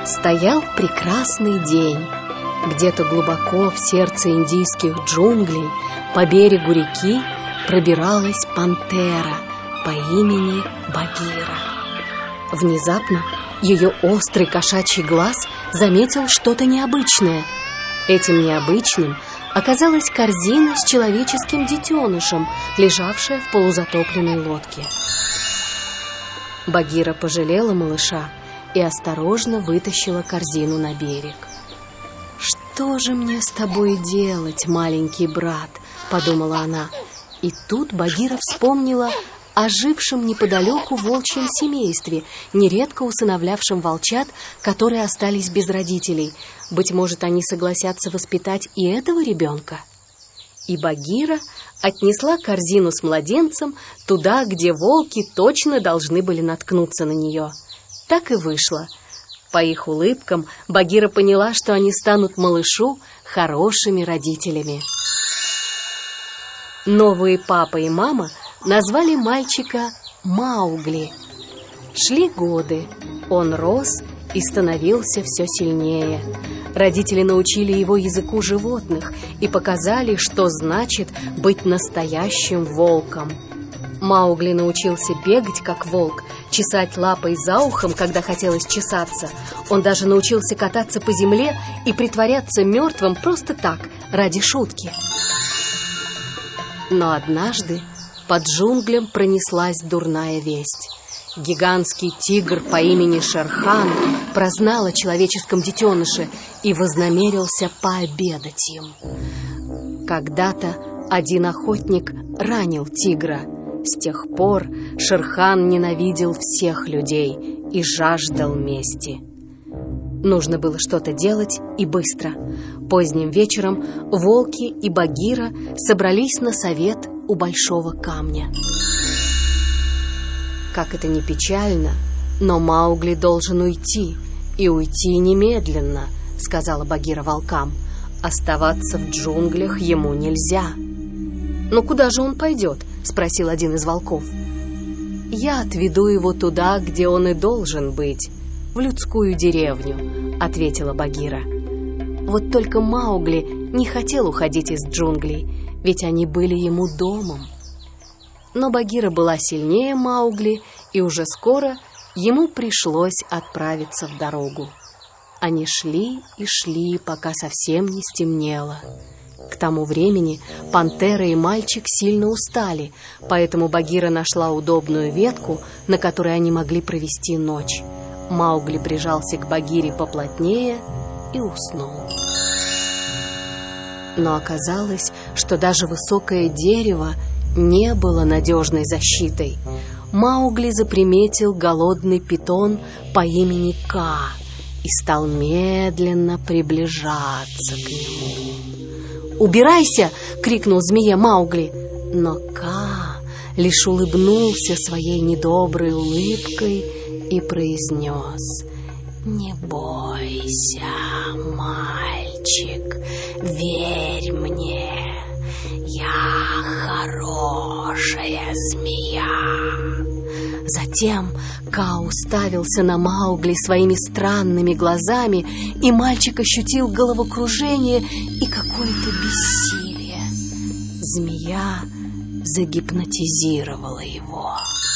Стоял прекрасный день. Где-то глубоко в сердце индийских джунглей по берегу реки пробиралась пантера по имени Багира. Внезапно ее острый кошачий глаз заметил что-то необычное. Этим необычным оказалась корзина с человеческим детенышем, лежавшая в полузатопленной лодке. Багира пожалела малыша и осторожно вытащила корзину на берег. «Что же мне с тобой делать, маленький брат?» — подумала она. И тут Багира вспомнила о жившем неподалеку волчьем семействе, нередко усыновлявшем волчат, которые остались без родителей. Быть может, они согласятся воспитать и этого ребенка? И Багира отнесла корзину с младенцем туда, где волки точно должны были наткнуться на нее. Так и вышло. По их улыбкам Багира поняла, что они станут малышу хорошими родителями. Новые папа и мама назвали мальчика Маугли. Шли годы. Он рос и становился все сильнее. Родители научили его языку животных и показали, что значит быть настоящим волком. Маугли научился бегать, как волк, чесать лапой за ухом, когда хотелось чесаться. Он даже научился кататься по земле и притворяться мертвым просто так, ради шутки. Но однажды по джунглям пронеслась дурная весть. Гигантский тигр по имени Шерхан прознал о человеческом детеныше и вознамерился пообедать им. Когда-то один охотник ранил тигра. С тех пор Шерхан ненавидел всех людей и жаждал мести. Нужно было что-то делать и быстро. Поздним вечером волки и Багира собрались на совет у большого камня. Как это ни печально, но Маугли должен уйти, и уйти немедленно, сказала Багира волкам. Оставаться в джунглях ему нельзя. Но куда же он пойдет? Спросил один из волков. Я отведу его туда, где он и должен быть, в людскую деревню, ответила Багира. Вот только Маугли не хотел уходить из джунглей, ведь они были ему домом. Но Багира была сильнее Маугли, и уже скоро ему пришлось отправиться в дорогу. Они шли и шли, пока совсем не стемнело. К тому времени пантера и мальчик сильно устали, поэтому Багира нашла удобную ветку, на которой они могли провести ночь. Маугли прижался к Багире поплотнее и уснул. Но оказалось, что даже высокое дерево не было надежной защитой. Маугли заприметил голодный питон по имени Ка и стал медленно приближаться к нему. «Убирайся!» — крикнул змея Маугли. Но Ка лишь улыбнулся своей недоброй улыбкой и произнес: «Не бойся, мальчик, верь мне, я хорошая змея». Затем Ка уставился на Маугли своими странными глазами, и мальчик ощутил головокружение и какое-то бессилие. Змея загипнотизировала его.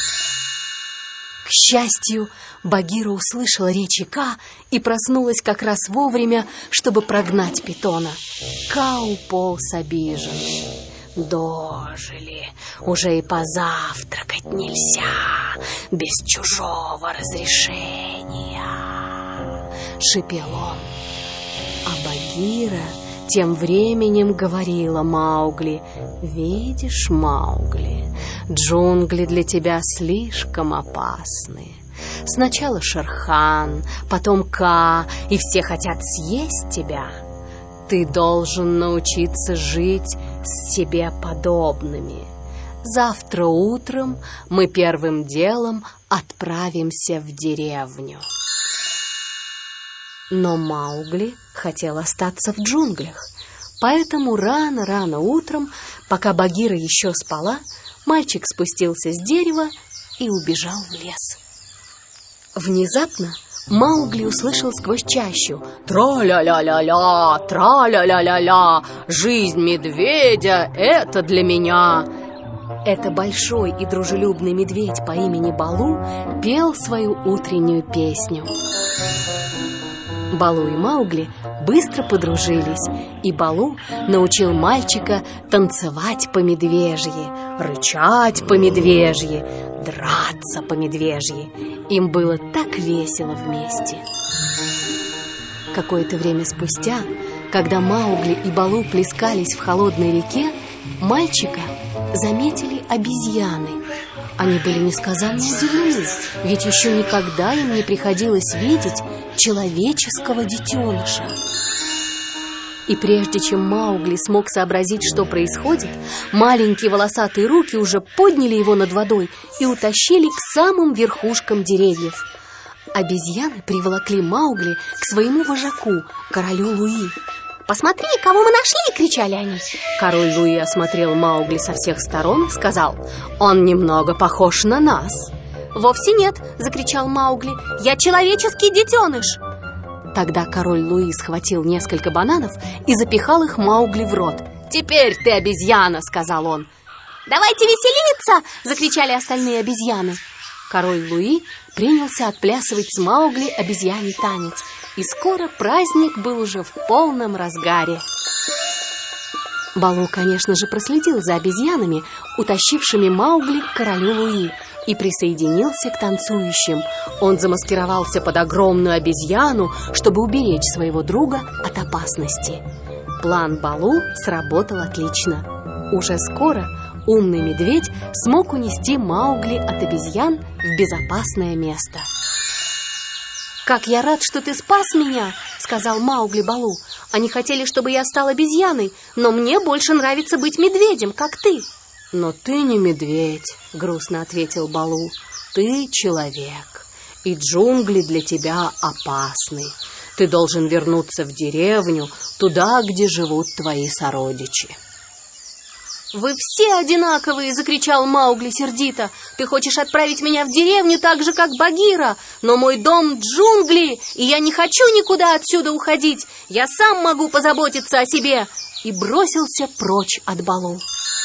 К счастью, Багира услышала речи Ка и проснулась как раз вовремя, чтобы прогнать питона. Ка уполз обиженный. «Дожили, уже и позавтракать нельзя без чужого разрешения», — шипел он. А Багира тем временем говорила Маугли: «Видишь, Маугли, джунгли для тебя слишком опасны. Сначала Шерхан, потом Ка, и все хотят съесть тебя. Ты должен научиться жить с себе подобными. Завтра утром мы первым делом отправимся в деревню». Но Маугли хотел остаться в джунглях, поэтому рано-рано утром, пока Багира еще спала, мальчик спустился с дерева и убежал в лес. Внезапно Маугли услышал сквозь чащу: «Тра-ля-ля-ля-ля, тра-ля-ля-ля-ля, жизнь медведя — это для меня». Это большой и дружелюбный медведь по имени Балу пел свою утреннюю песню. Балу и Маугли быстро подружились, и Балу научил мальчика танцевать по-медвежьи, рычать по-медвежьи, драться по-медвежьи. Им было так весело вместе. Какое-то время спустя, когда Маугли и Балу плескались в холодной реке, мальчика заметили обезьяны. Они были несказанно удивлены, ведь еще никогда им не приходилось видеть человеческого детеныша. И прежде чем Маугли смог сообразить, что происходит, маленькие волосатые руки уже подняли его над водой и утащили к самым верхушкам деревьев. Обезьяны приволокли Маугли к своему вожаку, королю Луи. «Посмотри, кого мы нашли!» — кричали они. Король Луи осмотрел Маугли со всех сторон и сказал: «Он немного похож на нас». «Вовсе нет!» — закричал Маугли. «Я человеческий детеныш!» Тогда король Луи схватил несколько бананов и запихал их Маугли в рот. «Теперь ты обезьяна!» — сказал он. «Давайте веселиться!» — закричали остальные обезьяны. Король Луи принялся отплясывать с Маугли обезьяний танец, и скоро праздник был уже в полном разгаре. Балу, конечно же, проследил за обезьянами, утащившими Маугли к королю Луи, и присоединился к танцующим. Он замаскировался под огромную обезьяну, чтобы уберечь своего друга от опасности. План Балу сработал отлично. Уже скоро умный медведь смог унести Маугли от обезьян в безопасное место. «Как я рад, что ты спас меня!» — сказал Маугли Балу. «Они хотели, чтобы я стал обезьяной, но мне больше нравится быть медведем, как ты». «Но ты не медведь», — грустно ответил Балу. «Ты человек, и джунгли для тебя опасны. Ты должен вернуться в деревню, туда, где живут твои сородичи». «Вы все одинаковые!» — закричал Маугли сердито. «Ты хочешь отправить меня в деревню так же, как Багира, но мой дом — джунгли, и я не хочу никуда отсюда уходить. Я сам могу позаботиться о себе!» И бросился прочь от Балу.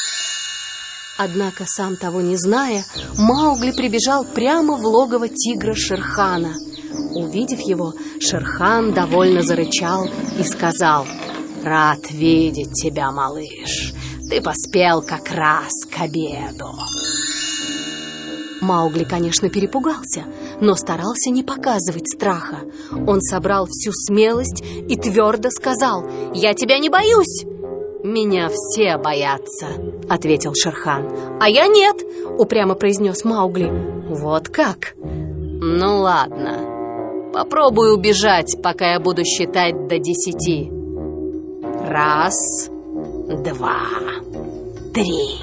Однако, сам того не зная, Маугли прибежал прямо в логово тигра Шерхана. Увидев его, Шерхан довольно зарычал и сказал: «Рад видеть тебя, малыш. Ты поспел как раз к обеду». Маугли, конечно, перепугался, но старался не показывать страха. Он собрал всю смелость и твердо сказал: «Я тебя не боюсь». «Меня все боятся», — ответил Шерхан. «А я нет», — упрямо произнес Маугли. «Вот как? Ну ладно, попробуй убежать, пока я буду считать до 10. 1, 2, 3.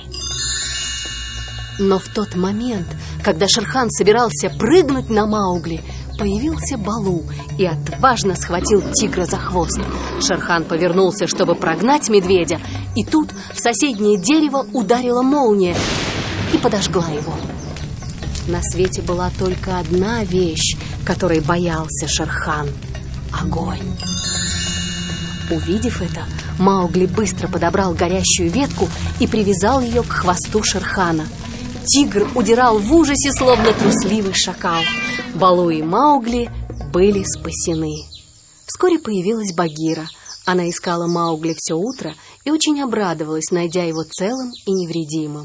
Но в тот момент, когда Шерхан собирался прыгнуть на Маугли, появился Балу и отважно схватил тигра за хвост. Шерхан повернулся, чтобы прогнать медведя, и тут в соседнее дерево ударила молния и подожгла его. На свете была только одна вещь, которой боялся Шерхан — огонь. Увидев это, Маугли быстро подобрал горящую ветку и привязал ее к хвосту Шерхана. Тигр удирал в ужасе, словно трусливый шакал. Балу и Маугли были спасены. Вскоре появилась Багира. Она искала Маугли все утро и очень обрадовалась, найдя его целым и невредимым.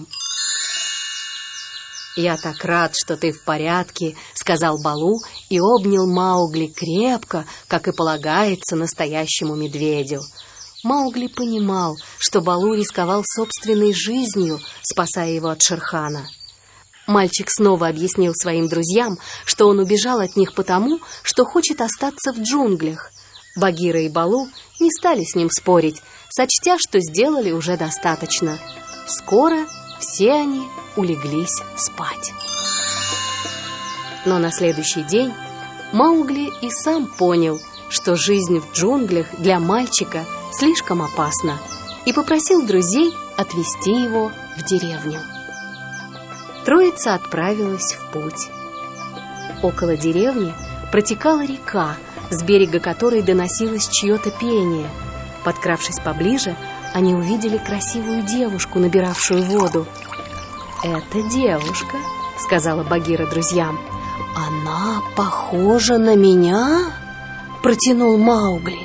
«Я так рад, что ты в порядке», — сказал Балу и обнял Маугли крепко, как и полагается настоящему медведю. Маугли понимал, что Балу рисковал собственной жизнью, спасая его от Шерхана. Мальчик снова объяснил своим друзьям, что он убежал от них потому, что хочет остаться в джунглях. Багира и Балу не стали с ним спорить, сочтя, что сделали уже достаточно. Скоро все они улеглись спать. Но на следующий день Маугли и сам понял, что жизнь в джунглях для мальчика слишком опасна, и попросил друзей отвезти его в деревню. Троица отправилась в путь. Около деревни протекала река, с берега которой доносилось чье-то пение. Подкравшись поближе, они увидели красивую девушку, набиравшую воду. «Это девушка», — сказала Багира друзьям. «Она похожа на меня?» — протянул Маугли.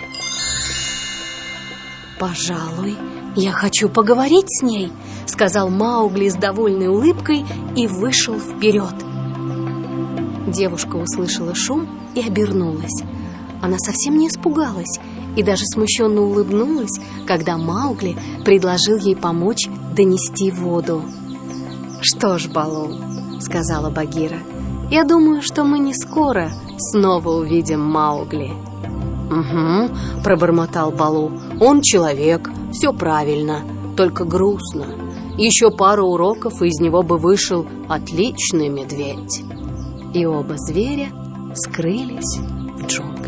«Пожалуй, я хочу поговорить с ней», — сказал Маугли с довольной улыбкой и вышел вперед. Девушка услышала шум и обернулась. Она совсем не испугалась и даже смущенно улыбнулась, когда Маугли предложил ей помочь донести воду. «Что ж, Балу», — сказала Багира, — «я думаю, что мы не скоро снова увидим Маугли». «Угу», — пробормотал Балу, — «он человек, все правильно, только грустно. Еще пару уроков, и из него бы вышел отличный медведь». И оба зверя скрылись в джунглях.